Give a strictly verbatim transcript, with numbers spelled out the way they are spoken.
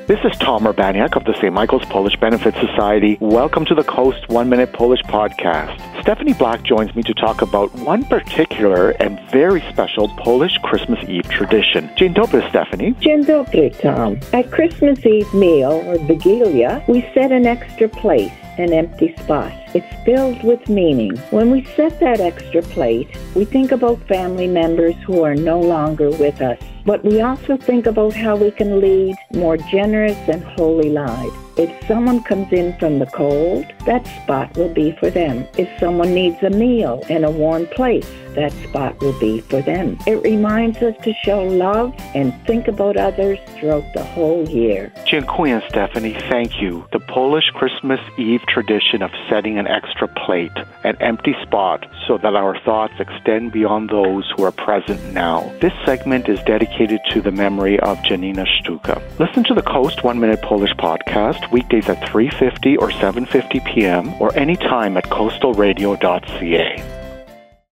This is Tom Urbaniak of the Saint Michael's Polish Benefit Society. Welcome to the Coast One Minute Polish Podcast. Stephanie Black joins me to talk about one particular and very special Polish Christmas Eve tradition. Dzień dobry, Stephanie. Dzień dobry, Tom. At Christmas Eve meal, or Vigilia, we set an extra plate, an empty spot. It's filled with meaning. When we set that extra plate, we think about family members who are no longer with us. But we also think about how we can lead more generous and holy lives. If someone comes in from the cold, that spot will be for them. If someone needs a meal in a warm place, that spot will be for them. It reminds us to show love and think about others throughout the whole year. Dziękuję, Stephanie. Thank you. The Polish Christmas Eve tradition of setting an extra plate, an empty spot, so that our thoughts extend beyond those who are present now. This segment is dedicated to the memory of Janina Sztuka. Listen to the Coast One Minute Polish Podcast weekdays at three fifty or seven fifty p.m. or anytime at coastal radio dot c a.